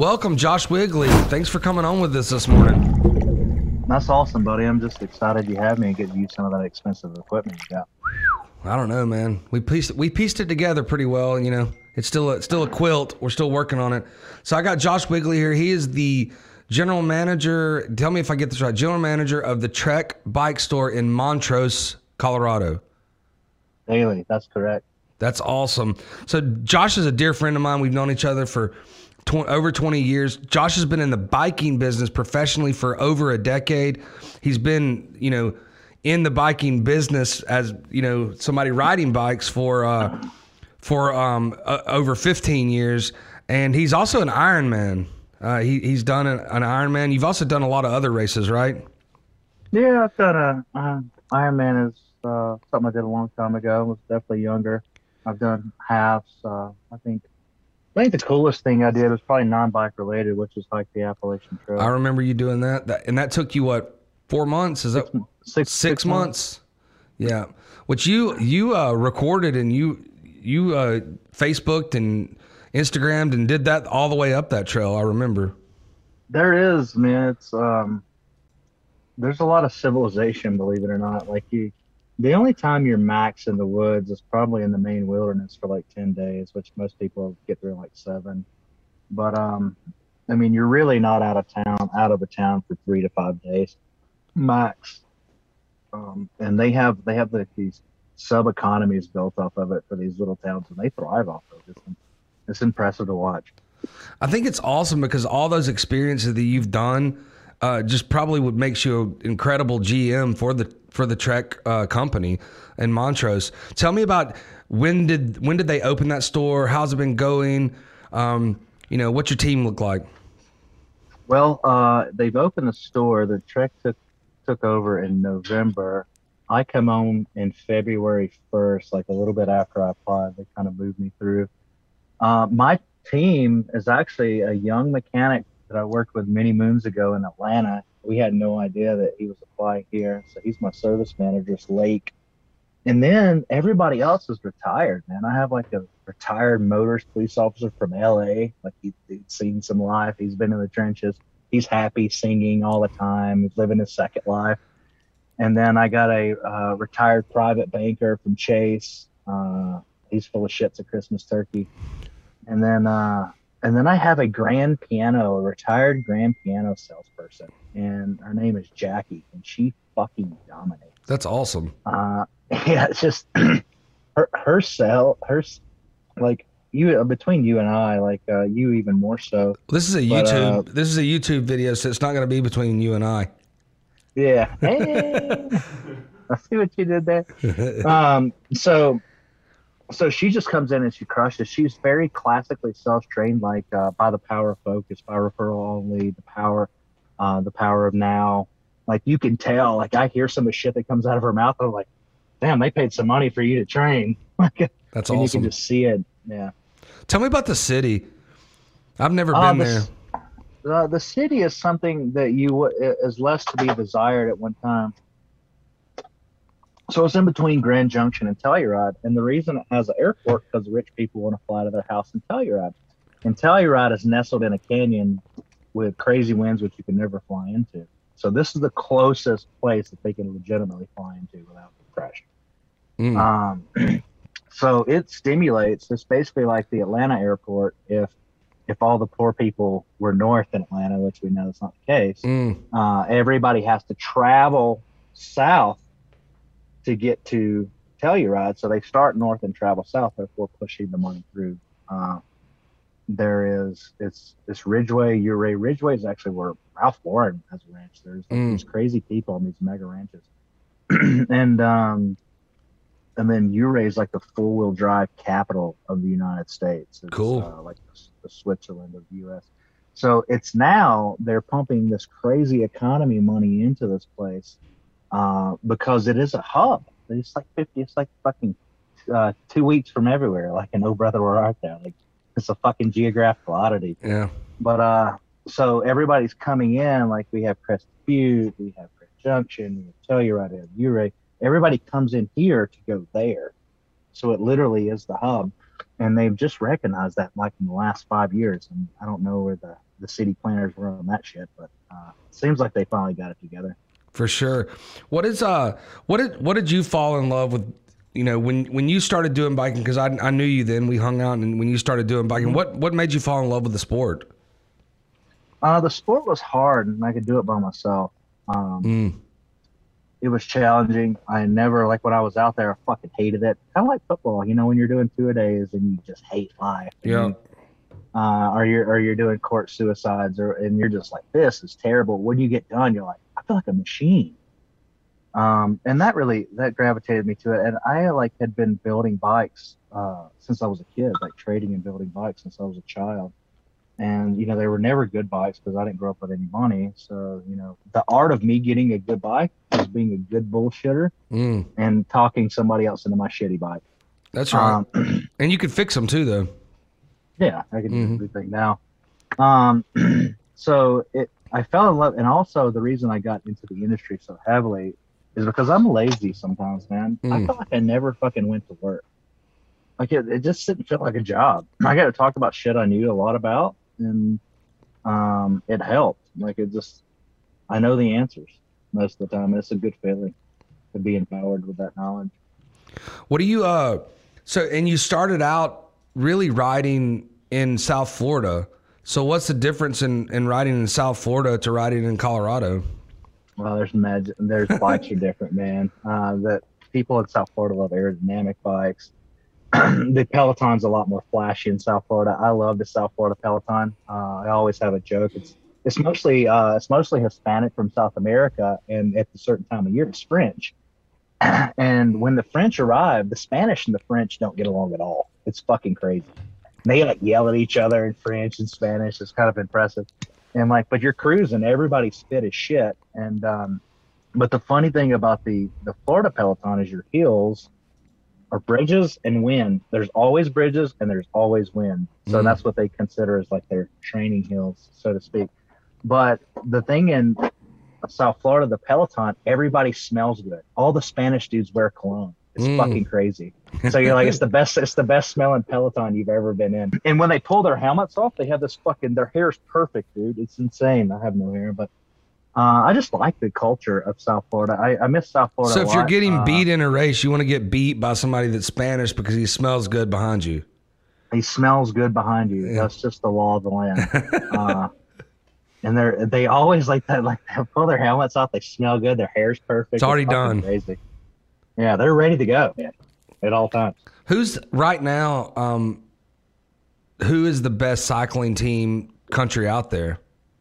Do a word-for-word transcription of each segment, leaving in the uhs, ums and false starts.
Welcome, Josh Wigley. Thanks for coming on with us this morning. That's awesome, buddy. I'm just excited you have me and get to use some of that expensive equipment you got. I don't know, man. We pieced we pieced it together pretty well. You know, it's still a, it's still a quilt. We're still working on it. So I got Josh Wigley here. He is the general manager. Tell me if I get this right. General manager of the Trek Bike Store in Montrose, Colorado. Daily, that's correct. That's awesome. So Josh is a dear friend of mine. We've known each other for tw- over twenty years. Josh has been in the biking business professionally for over a decade. He's been, you know, in the biking business as, you know, somebody riding bikes for uh, for um, uh, over fifteen years. And he's also an Ironman. Uh, he, he's done an, an Ironman. You've also done a lot of other races, right? Yeah, I've done a uh, Ironman is uh, something I did a long time ago. I was definitely younger. I've done halves. Uh, I think I think the coolest thing I did was probably non-bike related, which is like the Appalachian Trail. I remember you doing that. that and that took you, what, four months? Is that Six, six, six months? months? Yeah. Which you you uh, recorded and you you uh, Facebooked and Instagrammed and did that all the way up that trail, I remember. There is, man. It's um, there's a lot of civilization, believe it or not. Like you, the only time you're max in the woods is probably in the main wilderness for like ten days, which most people get through in like seven. But um, I mean, you're really not out of town, out of the town for three to five days, max. Um, and they have they have like these sub economies built off of it for these little towns, and they thrive off of it. It's, it's impressive to watch. I think it's awesome because all those experiences that you've done uh, just probably would make you an incredible G M for the for the Trek uh, company in Montrose. Tell me about when did when did they open that store? How's it been going? Um, you know, what's your team look like? Well, uh, they've opened the store. The Trek took took over in November. I come on in February first, like a little bit after I applied. They kind of moved me through. Uh, my team is actually a young mechanic that I worked with many moons ago in Atlanta. We had no idea that he was applying here. So he's my service manager, it's Lake. And then everybody else is retired, man. I have like a retired motors police officer from L A. Like he, he's seen some life. He's been in the trenches. He's happy singing all the time. He's living his second life. And then I got a uh, retired private banker from Chase. Uh, he's full of shits at Christmas turkey. And then, uh, and then I have a grand piano, a retired grand piano salesperson, and her name is Jackie, and she fucking dominates. That's awesome. Uh, yeah, it's just her, her sell, her, like you, between you and I, like uh, you even more so. This is a but, YouTube, uh, this is a YouTube video, so it's not going to be between you and I. Yeah. Hey, I see what you did there. Um, so, So she just comes in and she crushes. She's very classically self-trained, like uh, by the power of focus, by referral only, the power, uh, the power of now. Like you can tell, like I hear some of the shit that comes out of her mouth. I'm like, damn, they paid some money for you to train. Like, that's and awesome. You can just see it. Yeah. Tell me about the city. I've never uh, been the, there. Uh, the city is something that you is less to be desired at one time. So it's in between Grand Junction and Telluride. And the reason it has an airport because rich people want to fly to their house in Telluride. And Telluride is nestled in a canyon with crazy winds, which you can never fly into. So this is the closest place that they can legitimately fly into without crashing. Mm. Um, so it stimulates. It's basically like the Atlanta airport if if all the poor people were north in Atlanta, which we know is not the case. Mm. Uh, everybody has to travel south to get to Telluride, so they start north and travel south, therefore pushing the money through. Uh, there is, it's this Ridgeway, Ouray. Ridgeway is actually where Ralph Lauren has a ranch. There's like mm. these crazy people on these mega ranches. and um, and then Ouray is like the four-wheel drive capital of the United States. It's, cool. Uh, like the, the Switzerland of the U S. So it's now, they're pumping this crazy economy money into this place. Uh, because it is a hub. It's like fifty. It's like fucking uh, two weeks from everywhere. Like an Oh Brother Where Art Thou? Like it's a fucking geographical oddity. Yeah. But uh, so everybody's coming in. Like we have Crested Butte, we have Grand Junction, we have Telluride, we have Ouray. Everybody comes in here to go there. So it literally is the hub. and they've just recognized that like in the last five years. And I don't know where the the city planners were on that shit, but uh, it seems like they finally got it together. For sure. What is uh what did what did you fall in love with? You know, when when you started doing biking, because I I knew you then. We hung out, and when you started doing biking, what what made you fall in love with the sport? Uh, the sport was hard, and I could do it by myself. Um, Mm. It was challenging. I never, like when I was out there, I fucking hated it. Kind of like football, you know, when you're doing two a days and you just hate life. and Yeah. you, uh, or you're or you're doing court suicides, or and you're just like, this is terrible. When you get done, you're like, I feel like a machine. Um, and that really that gravitated me to it. And I like had been building bikes uh, since I was a kid, like trading and building bikes since I was a child. And you know, they were never good bikes because I didn't grow up with any money. So you know, the art of me getting a good bike was being a good bullshitter Mm. and talking somebody else into my shitty bike. That's right. Um, And you could fix them too, though. yeah, I can Mhm. do everything now. Um, so it, I fell in love, and also the reason I got into the industry so heavily is because I'm lazy sometimes, man. I Mm. felt like I never fucking went to work. Like it, it just didn't feel like a job. I got to talk about shit I knew a lot about, and um, it helped. Like it just, I know the answers most of the time. It's a good feeling to be empowered with that knowledge. What do you uh? So and you started out really riding in South Florida. So what's the difference in in riding in South Florida to riding in Colorado? Well, there's magic. There's bikes are different, man. Uh, that people in South Florida love aerodynamic bikes. The Peloton's a lot more flashy in South Florida. I love the South Florida Peloton. Uh, I always have a joke. It's it's mostly uh, it's mostly Hispanic from South America, and at a certain time of year, it's French. And when the French arrive, the Spanish and the French don't get along at all. It's fucking crazy. They like yell at each other in French and Spanish. It's kind of impressive. And like, but you're cruising, everybody spit as shit. And um, but the funny thing about the the Florida Peloton is your hills are bridges and wind. There's always bridges and there's always wind. So Mm. that's what they consider as like their training hills, so to speak. But the thing in South Florida, the Peloton, everybody smells good. All the Spanish dudes wear cologne. It's Mm. fucking crazy. So you're like, it's the best, it's the best smelling Peloton you've ever been in. And when they pull their helmets off, they have this fucking, their hair's perfect, dude. It's insane. I have no hair, but uh, I just like the culture of South Florida. I, I miss South Florida. So a if you're lot. getting Uh, beat in a race, you want to get beat by somebody that's Spanish because he smells good behind you. he smells good behind you. Yeah. That's just the law of the land. uh, and they're they always like that. Like they pull their helmets off, they smell good. Their hair's perfect. It's already fucking done. Crazy. Yeah, they're ready to go, man, at all times. Who's right now? Um, who is the best cycling team country out there?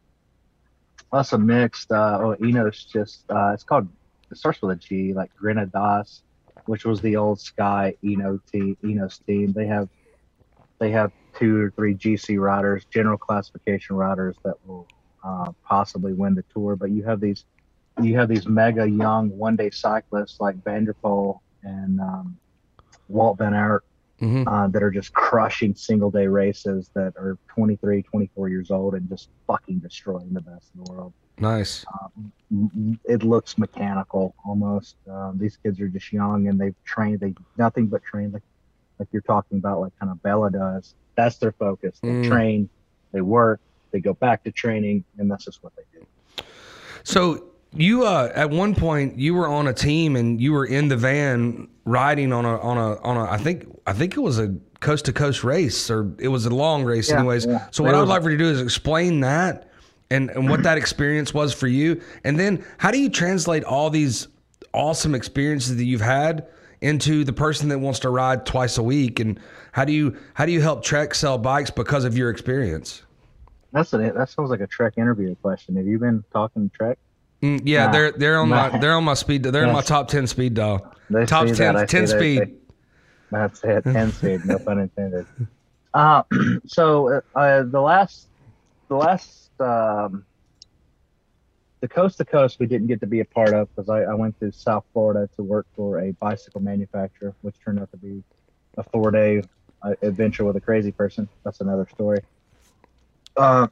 That's a mixed. Uh, oh, Enos just. Uh, it's called. It starts with a G, like Grenadas, which was the old Sky Eno team. Enos team. They have. They have two or three G C riders, general classification riders that will uh, possibly win the tour. But you have these. You have these mega young one-day cyclists like Vanderpool and um, Walt Van Aert Mm-hmm. uh, that are just crushing single-day races that are twenty-three, twenty-four years old and just fucking destroying the best in the world. Nice. Um, it looks mechanical almost. Um, these kids are just young and they've trained. They nothing but train like like you're talking about, like kind of Bella does. That's their focus. They Mm. train, they work, they go back to training, and that's just what they do. So you uh, at one point you were on a team and you were in the van riding on a on a on a I think I think it was a coast to coast race, or it was a long race Yeah, anyways. yeah. So what It I would was- like for you to do is explain that and, and what that experience was for you. And then how do you translate all these awesome experiences that you've had into the person that wants to ride twice a week? And how do you how do you help Trek sell bikes because of your experience? That's an, that sounds like a Trek interview question. Have you been talking to Trek? Mm, yeah, Nah. they're they're on my Nah. they're on my speed. They're in my Yes. top ten speed dial. They Top see ten, that. I ten see that. speed. They- That's it. ten speed. No pun intended. Uh, so uh, the last, the last, um, the coast to coast we didn't get to be a part of because I, I went to South Florida to work for a bicycle manufacturer, which turned out to be a four day uh, adventure with a crazy person. That's another story. Uh,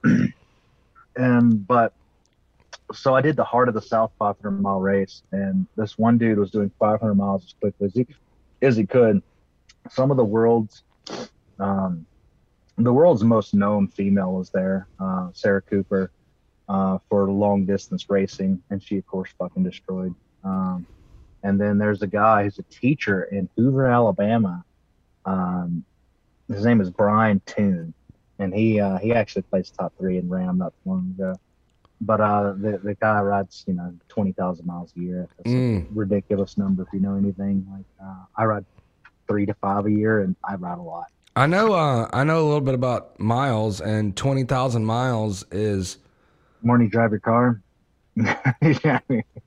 and but so I did the Heart of the South five hundred mile race, and this one dude was doing five hundred miles as quickly as he, as he could. Some of the world's Um, the world's most known female was there, uh, Sarah Cooper, uh, for long distance racing, and she of course fucking destroyed. Um, and then there's a guy who's a teacher in Hoover, Alabama. Um, his name is Brian Toon, and he uh, he actually placed top three in Ram not too long ago. But uh, the the guy rides, you know, twenty thousand miles a year. That's mm. a ridiculous number if you know anything. Like uh, I ride three to five a year, and I ride a lot. I know. Uh, I know a little bit about miles, and twenty thousand miles is. Morning, drive your car. Yeah.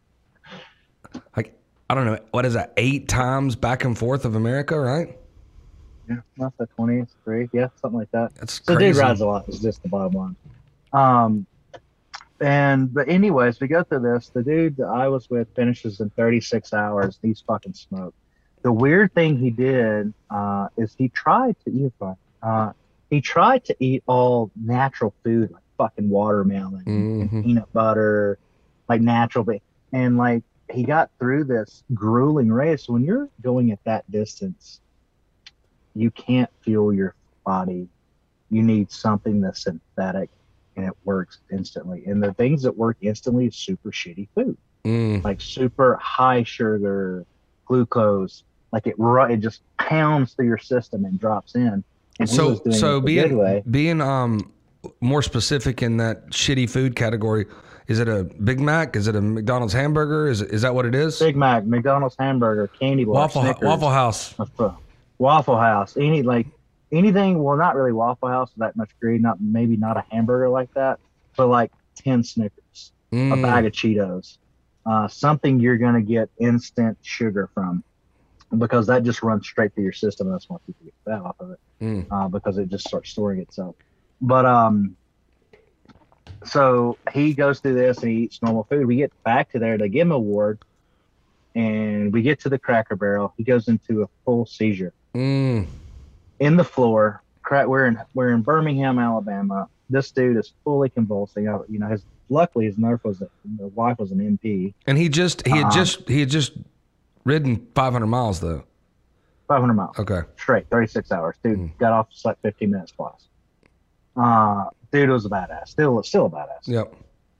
Like I don't know what is that? Eight times back and forth of America, right? Yeah, not the twenty, three, yeah, something like that. That's so crazy. Dude rides a lot. It's just the bottom line. Um. And but anyways, we go through this. The dude that I was with finishes in thirty-six hours. He's fucking smoked. The weird thing he did uh, is he tried to eat. Uh, he tried to eat all natural food, like fucking watermelon mm-hmm. and peanut butter, like natural. And like he got through this grueling race. When you're going at that distance, you can't fuel your body. You need something that's synthetic. And it works instantly. And the things that work instantly is super shitty food, mm. like super high sugar, glucose. Like it, it just pounds through your system and drops in. And so, so being being um more specific in that shitty food category, is it a Big Mac? Is it a McDonald's hamburger? Is it, is that what it is? Big Mac, McDonald's hamburger, candy bar, Waffle Snickers, Waffle House, Waffle House. Any like. Anything, well, not really Waffle House, that much greed, not maybe not a hamburger like that, but like ten Snickers, mm. a bag of Cheetos, uh, something you're going to get instant sugar from, because that just runs straight through your system. And that's why people get fat off of it, mm. uh, because it just starts storing itself. But um, so he goes through this and he eats normal food. We get back to there to give him a award, and we get to the Cracker Barrel. He goes into a full seizure. Mm. In the floor, we're in we're in Birmingham, Alabama. This dude is fully convulsing. You know, his luckily his nurse was a, the wife was an M P, and he just he had um, just he had just ridden five hundred miles though. Five hundred miles. Okay. Straight, thirty six hours. Dude mm. got off like fifteen minutes plus. Uh, dude was a badass. Still, still a badass. Yep.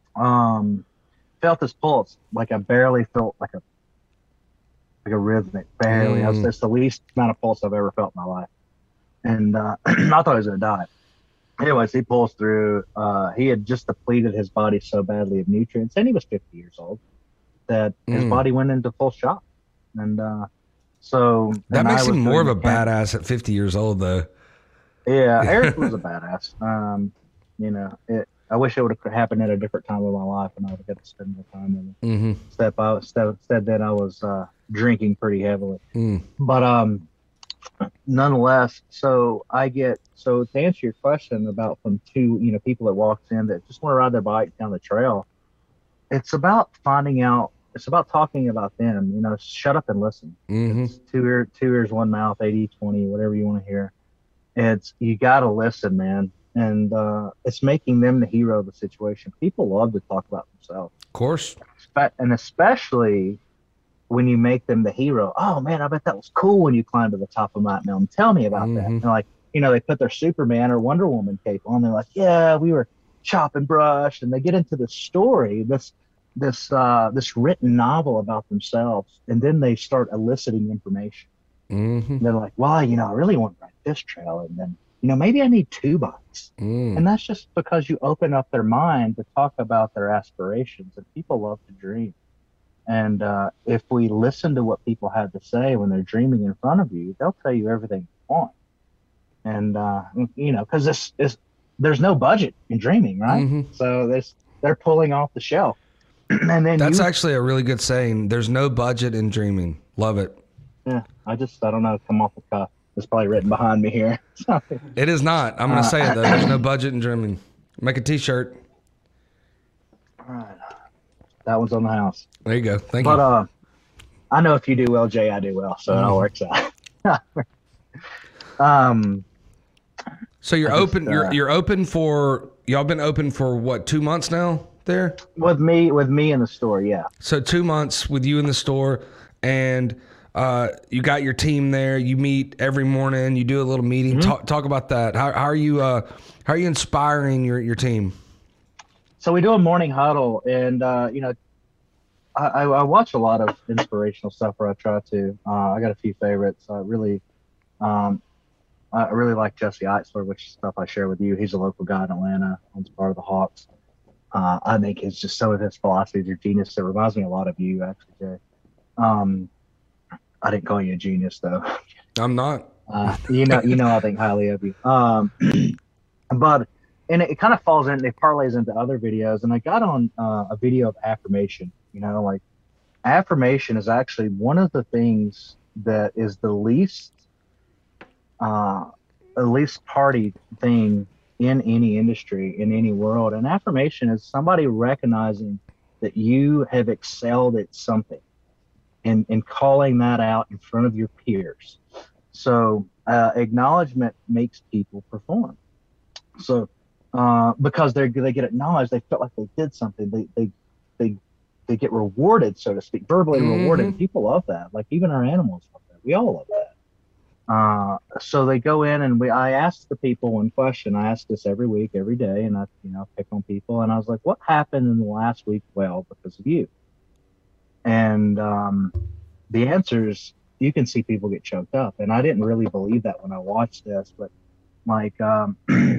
Um, felt his pulse like I barely felt like a like a rhythmic barely. Mm. That's the least amount of pulse I've ever felt in my life. And uh, I thought he was going to die. Anyways, he pulls through. Uh, he had just depleted his body so badly of nutrients, and he was fifty years old, that mm. his body went into full shock. And uh, so... That makes him more of a badass at fifty years old, though. Yeah, Eric was a badass. Um, you know, it, I wish it would have happened at a different time of my life, and I would have got to spend more time with him. Mm-hmm. Instead, I, instead, instead then I was uh, drinking pretty heavily. Mm. But... um. Nonetheless, so I get so to answer your question about from two, you know, people that walks in that just want to ride their bike down the trail. It's about finding out. It's about talking about them. You know, shut up and listen. Mm-hmm. It's two ear, two ears, one mouth, eighty, twenty, whatever you want to hear. It's you got to listen, man, and uh, it's making them the hero of the situation. People love to talk about themselves, of course, and especially. When you make them the hero, oh man, I bet that was cool when you climbed to the top of Mount Mountain. Tell me about mm-hmm. that. And like, you know, they put their Superman or Wonder Woman cape on. They're like, yeah, we were chopping brush, and they get into the story, this, this, uh, this written novel about themselves, and then they start eliciting information. Mm-hmm. They're like, well, you know, I really want to ride this trail, and then, you know, maybe I need two bikes, mm. and that's just because you open up their mind to talk about their aspirations, and people love to dream. And uh, if we listen to what people have to say when they're dreaming in front of you, they'll tell you everything you want. And, uh, you know, because this is, there's no budget in dreaming, right? Mm-hmm. So this, they're pulling off the shelf. And then That's you, actually a really good saying. There's no budget in dreaming. Love it. Yeah, I just, I don't know, come off the cuff. It's probably written behind me here. It is not. I'm going to uh, say it, though. There's no budget in dreaming. Make a T-shirt. All right. That one's on the house. There you go. Thank but, you. But uh, I know if you do well, Jay, I do well, so mm. it all works out. um. So you're just, open. Uh, you're you're open for y'all been open for what two months now there? With me, with me in the store, yeah. So two months with you in the store, and Uh, you got your team there. You meet every morning. You do a little meeting. Mm-hmm. Talk talk about that. How, how are you? Uh, how are you inspiring your, your team? So we do a morning huddle, and uh, you know, I, I watch a lot of inspirational stuff where I try to. Uh, I got a few favorites. I really, um, I really like Jesse Eitzler, which stuff I share with you. He's a local guy in Atlanta, owns part of the Hawks. Uh, I think it's just some of his philosophies are genius. It reminds me a lot of you, actually, Jay. Um, I didn't call you a genius, though. I'm not. Uh, you know, you know, I think highly of you. Um, but and it, it kind of falls in. It parlays into other videos, and I got on uh, a video of affirmation. You know, like affirmation is actually one of the things that is the least, uh, the least party thing in any industry, in any world. And affirmation is somebody recognizing that you have excelled at something and, and calling that out in front of your peers. So uh, acknowledgement makes people perform. So uh, because they they get acknowledged, they felt like they did something. They they they they get rewarded, so to speak, verbally mm-hmm. rewarded. People love that. Like even our animals love that. We all love that. Uh, so they go in and we, I asked the people one question. I ask this every week, every day, and I, you know, pick on people. And I was like, what happened in the last week? Well, because of you. And, um, the answers, you can see people get choked up. And I didn't really believe that when I watched this, but like, um,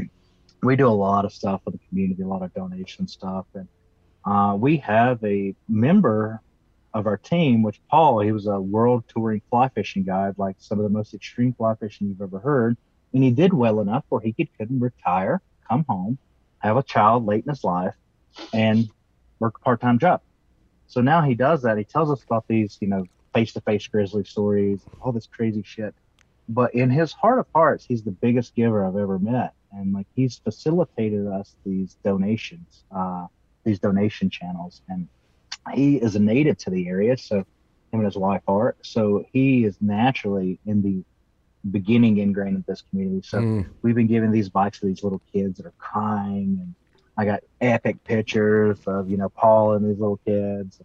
we do a lot of stuff for the community, a lot of donation stuff. And, uh, we have a member of our team, which Paul, he was a world touring fly fishing guide, like some of the most extreme fly fishing you've ever heard. And he did well enough where he could, could retire, come home, have a child late in his life, and work a part-time job. So now he does that. He tells us about these, you know, face-to-face grizzly stories, all this crazy shit. But in his heart of hearts, he's the biggest giver I've ever met. And like he's facilitated us these donations, uh, these donation channels. And he is a native to the area, so him and his wife are. So he is naturally in the beginning ingrained in this community. So mm. we've been giving these bikes to these little kids that are crying, and I got epic pictures of, you know, Paul and these little kids.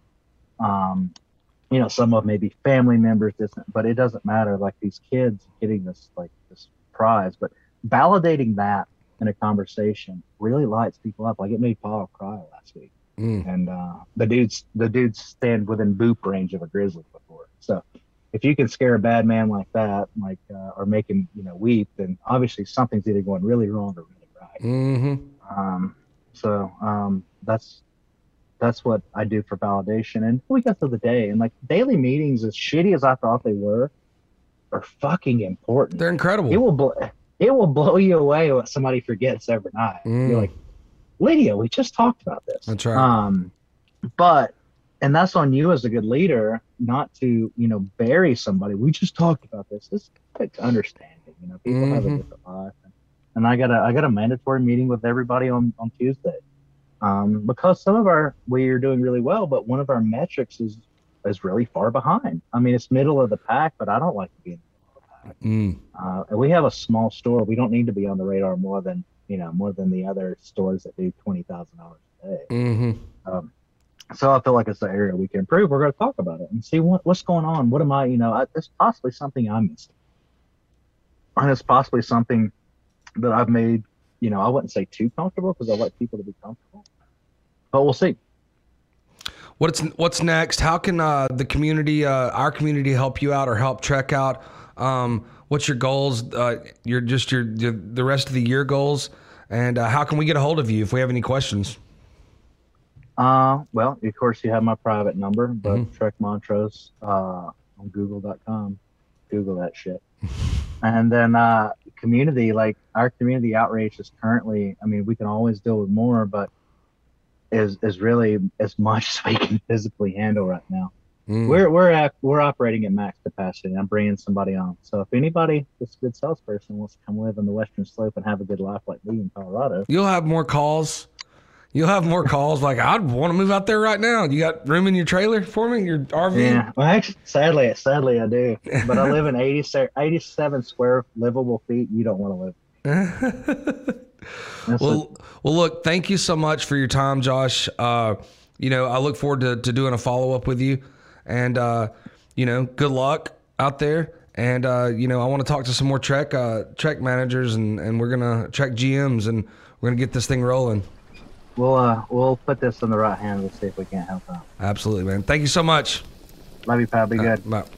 Um, you know, some of them may be family members, distant, but it doesn't matter. Like these kids getting this like this prize, but validating that in a conversation really lights people up. Like it made Paul cry last week. Mm. And uh, the dudes, the dudes stand within boop range of a grizzly before. So, if you can scare a bad man like that, like uh, or make him, you know, weep, then obviously something's either going really wrong or really right. Mm-hmm. Um, so um, that's that's what I do for validation. And we got through the day, and like daily meetings, as shitty as I thought they were, are fucking important. They're incredible. It will blow, it will blow you away what somebody forgets every night. Mm. You're like, Lydia, we just talked about this. That's right. Um, but, and that's on you as a good leader, not to, you know, bury somebody. We just talked about this. This is understanding, you know, people mm-hmm. have a different life. And, and I got a, I got a mandatory meeting with everybody on, on Tuesday. Um, because some of our, we are doing really well, but one of our metrics is, is really far behind. I mean, it's middle of the pack, but I don't like to be in the middle of the pack. Mm. Uh, and we have a small store. We don't need to be on the radar more than, you know, more than the other stores that do twenty thousand dollars a day. Mm-hmm. Um, so I feel like it's the area we can improve. We're going to talk about it and see what, what's going on. What am I, you know, I, it's possibly something I'm missing. And it's possibly something that I've made, you know, I wouldn't say too comfortable because I like people to be comfortable, but we'll see. What's, what's next? How can uh, the community, uh, our community help you out or help Trek out? Um, what's your goals? Uh, your just your, your the rest of the year goals, and uh, how can we get a hold of you if we have any questions? Uh, well, of course you have my private number, but mm-hmm. Trek Montrose uh, on Google dot com. Google that shit. And then uh, community, like our community outreach is currently. I mean, we can always deal with more, but is is really as much as we can physically handle right now. Mm. We're we're at, we're operating at max capacity. I'm bringing somebody on. So if anybody that's a good salesperson wants to come live in the Western Slope and have a good life like me in Colorado, you'll have more calls. You'll have more calls. Like I'd want to move out there right now. You got room in your trailer for me? Your R V? Yeah. Well, actually, sadly, sadly I do. But I live in eighty, eighty-seven square livable feet. You don't want to live. well, a, well, look. Thank you so much for your time, Josh. Uh, you know, I look forward to to doing a follow up with you. And, uh, you know, good luck. out there. And, uh, you know, I want to talk to some more Trek, uh, Trek managers and, and we're going to Trek G Ms and we're going to get this thing rolling. We'll, uh, we'll put this in the right hands and see if we can't help out. Absolutely, man. Thank you so much. Love you, pal. Be good. Uh, bye.